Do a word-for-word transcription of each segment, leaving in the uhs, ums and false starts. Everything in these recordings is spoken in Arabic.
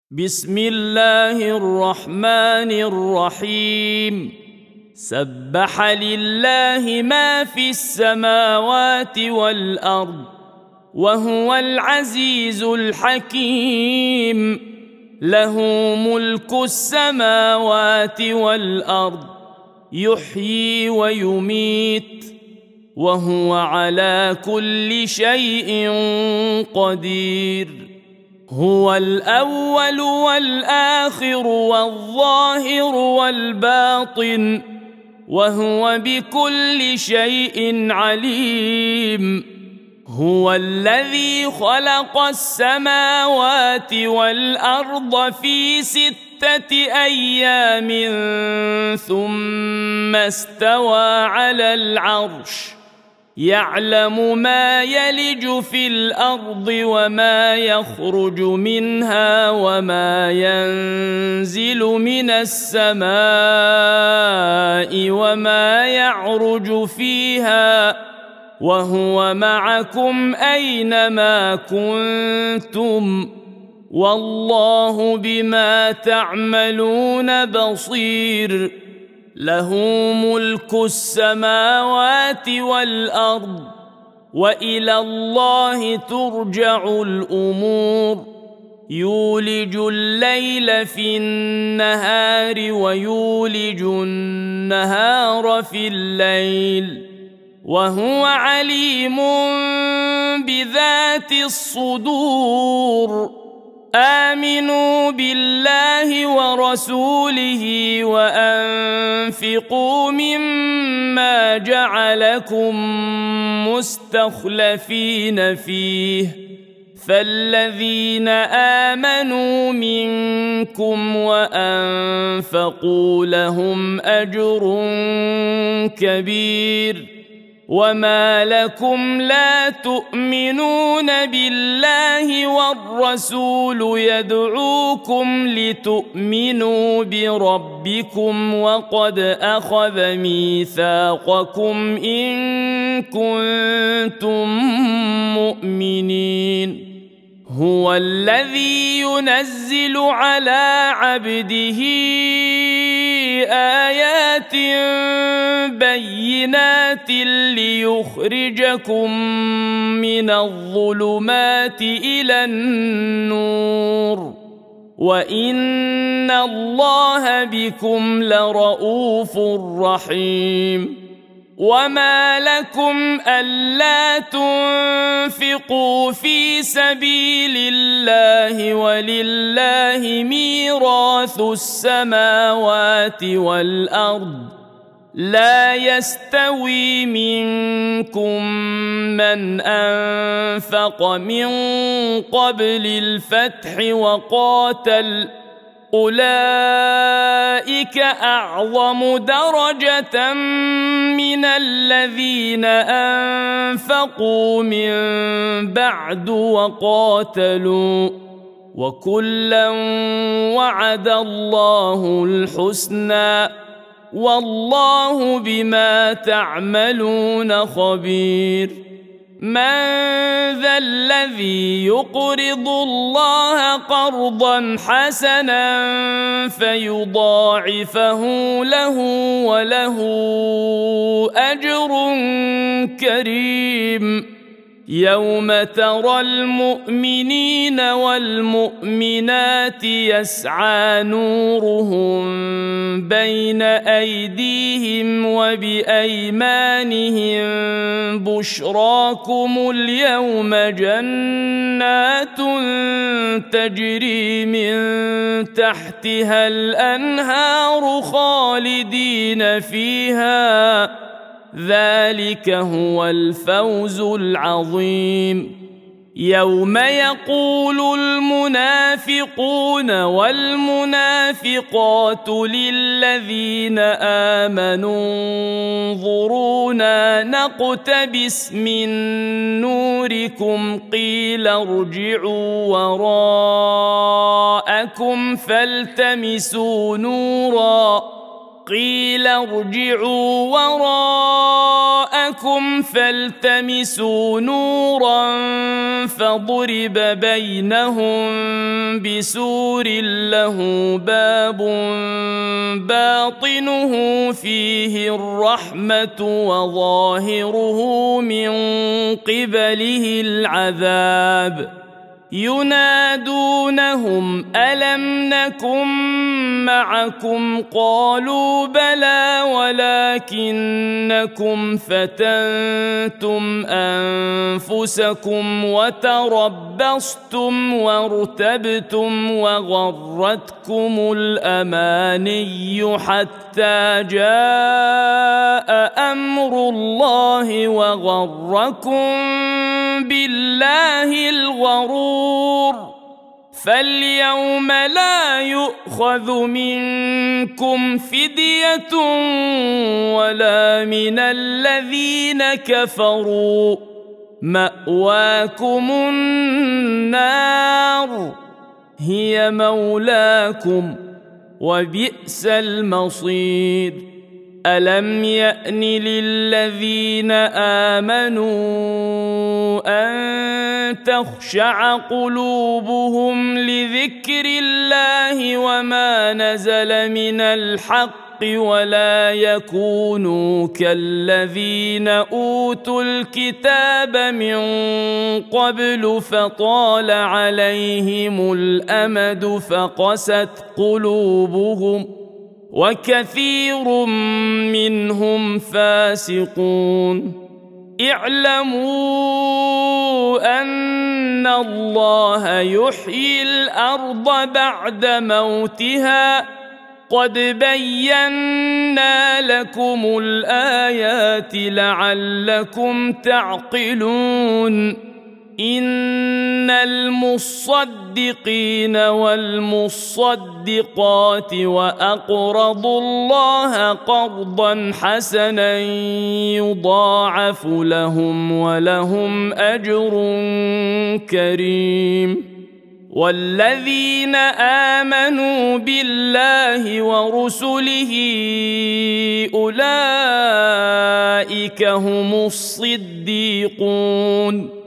بسم الله الرحمن الرحيم. سبح لله ما في السماوات والأرض وهو العزيز الحكيم. له ملك السماوات والأرض يحيي ويميت وهو على كل شيء قدير. هو الأول والآخر والظاهر والباطن وهو بكل شيء عليم. هو الذي خلق السماوات والأرض في ستة أيام ثم استوى على العرش يعلم ما يلج في الأرض وما يخرج منها وما ينزل من السماء وما يعرج فيها وهو معكم أينما كنتم والله بما تعملون بصير. له ملك السماوات والأرض وإلى الله ترجع الأمور. يولج الليل في النهار ويولج النهار في الليل وهو عليم بذات الصدور. آمنوا بالله ورسوله وأنفقوا مما جعلكم مستخلفين فيه فالذين آمنوا منكم وأنفقوا لهم أجر كبير. وما لكم لا تؤمنون بالله والرسول يدعوكم لتؤمنوا بربكم وقد أخذ ميثاقكم إن كنتم مؤمنين. هو الذي ينزل على عبده آيات بينات ليخرجكم من الظلمات إلى النور وإن الله بكم لرؤوف رحيم. وما لكم ألا تنفقوا في سبيل الله ولله ميراث السماوات والأرض لا يستوي منكم من أنفق من قبل الفتح وقاتل أولئك أعظم درجة من الذين أنفقوا من بعد وقاتلوا وكلا وعد الله الحسنى والله بما تعملون خبير. من ذا الذي يقرض الله قرضا حسنا فيضاعفه له وله أجر كريم. يوم ترى المؤمنين والمؤمنات يسعى نورهم بين أيديهم وبأيمانهم بشراكم اليوم جنات تجري من تحتها الأنهار خالدين فيها ذلك هو الفوز العظيم. يوم يقول المنافقون والمنافقات للذين آمنوا انظرونا نقتبس من نوركم قيل ارجعوا وراءكم فالتمسوا نورا قيل ارجعوا وراءكم فالتمسوا نورا فضرب بينهم بسور له باب باطنه فيه الرحمة وظاهره من قبله العذاب ينادونهم ألم نكن معكم قالوا بلى ولكنكم فتنتم أنفسكم وتربصتم وارتبتم وغرتكم الأماني حتى جاء أمر الله وغركم بالله الغرور فاليوم لا يؤخذ منكم فدية ولا من الذين كفروا مأواكم النار هي مولاكم وبئس المصير ألم يأن للذين آمنوا أن تخشع قلوبهم لذكر الله وما نزل من الحق ولا يكونوا كالذين أوتوا الكتاب من قبل فطال عليهم الأمد فقست قلوبهم وكثير منهم فاسقون اعلموا أن الله يحيي الأرض بعد موتها قد بينا لكم الآيات لعلكم تعقلون إن المصدقين والمصدقات وأقرضوا الله قرضا حسنا يضاعف لهم ولهم أجر كريم والذين آمنوا بالله ورسله أولئك هم الصديقون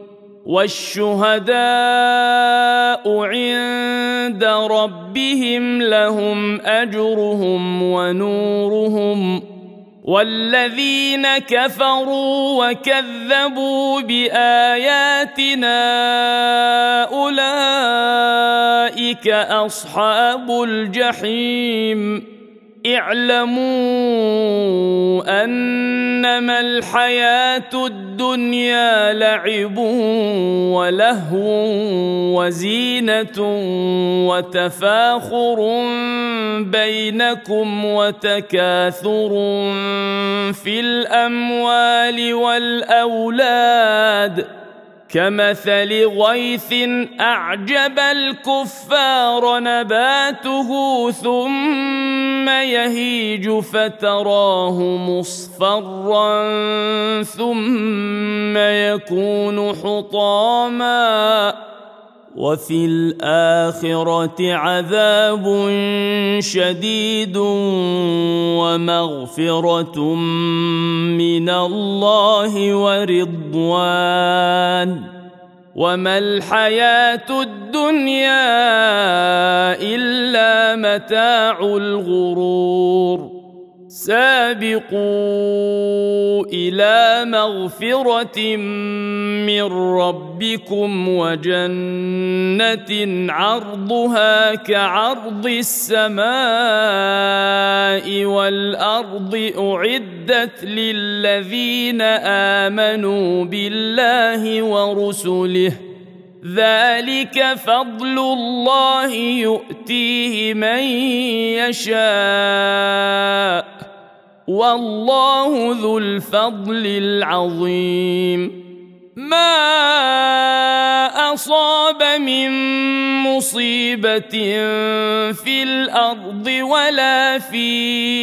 والشهداء عند ربهم لهم أجرهم ونورهم والذين كفروا وكذبوا بآياتنا أولئك أصحاب الجحيم اعلموا أنما الحياة الدنيا لعب ولهو وزينة وتفاخر بينكم وتكاثر في الأموال والأولاد كمثل غيث أعجب الكفار نباته ثم يهيج فتراه مصفرا ثم يكون حطاما وفي الآخرة عذاب شديد ومغفرة من الله ورضوان وما الحياة الدنيا إلا متاع الغرور سابقوا إلى مغفرة من ربكم وجنة عرضها كعرض السماء والأرض أعدت للذين آمنوا بالله ورسله ذلك فضل الله يؤتيه من يشاء والله ذو الفضل العظيم ما أصاب من مصيبة في الأرض ولا في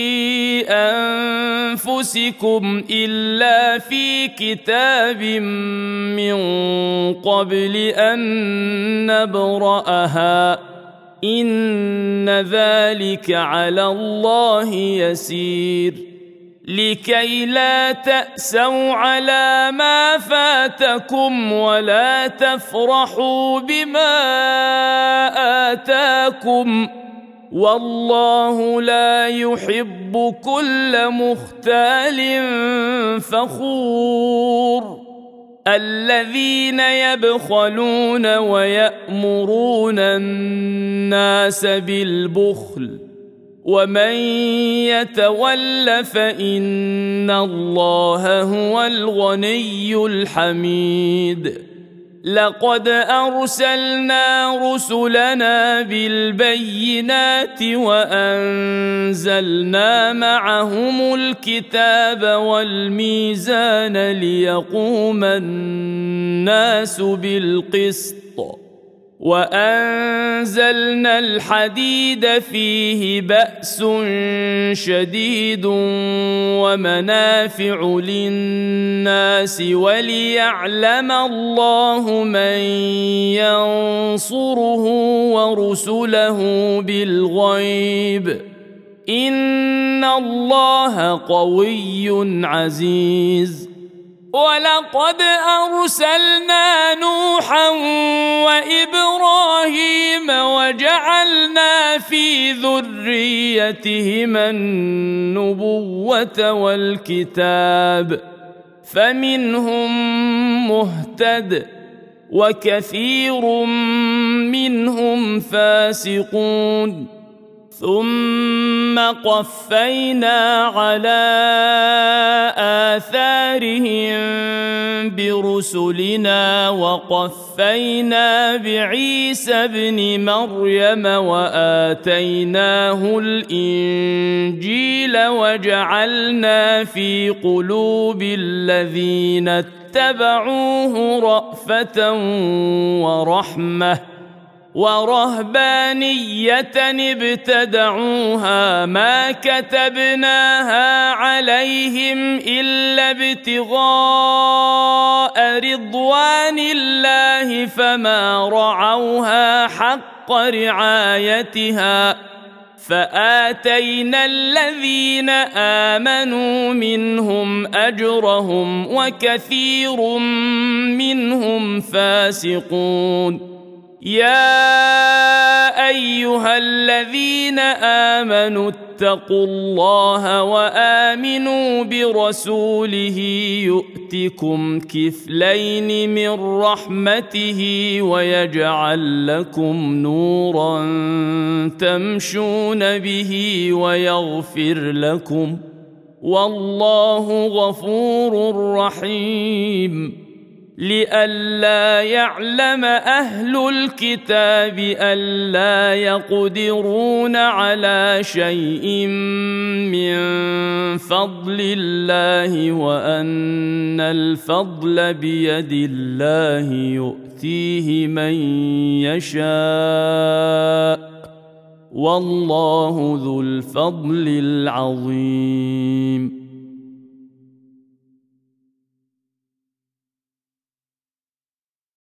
أنفسكم إلا في كتاب من قبل أن نبرأها إن ذلك على الله يسير لكي لا تأسوا على ما فاتكم ولا تفرحوا بما آتاكم والله لا يحب كل مختال فخور الذين يبخلون ويأمرون الناس بالبخل ومن يتول فإن الله هو الغني الحميد لقد أرسلنا رسلنا بالبينات وأنزلنا معهم الكتاب والميزان ليقوم الناس بالقسط وأنزلنا الحديد فيه بأس شديد ومنافع للناس وليعلم الله من ينصره ورسله بالغيب إن الله قوي عزيز ولقد أرسلنا نوحا وإبراهيم وجعلنا في ذريتهما النبوة والكتاب فمنهم مهتد وكثير منهم فاسقون ثم قفينا على آثارهم برسلنا وقفينا بعيسى ابن مريم وآتيناه الإنجيل وجعلنا في قلوب الذين اتبعوه رأفة ورحمة ورهبانية ابتدعوها ما كتبناها عليهم إلا ابتغاء رضوان الله فما رعوها حق رعايتها فآتينا الذين آمنوا منهم أجرهم وكثير منهم فاسقون يا أيها الذين آمنوا اتقوا الله وآمنوا برسوله يؤتكم كفلين من رحمته ويجعل لكم نورا تمشون به ويغفر لكم والله غفور رحيم لئلا يعلم أهل الكتاب ألا يقدرون على شيء من فضل الله وأن الفضل بيد الله يؤتيه من يشاء والله ذو الفضل العظيم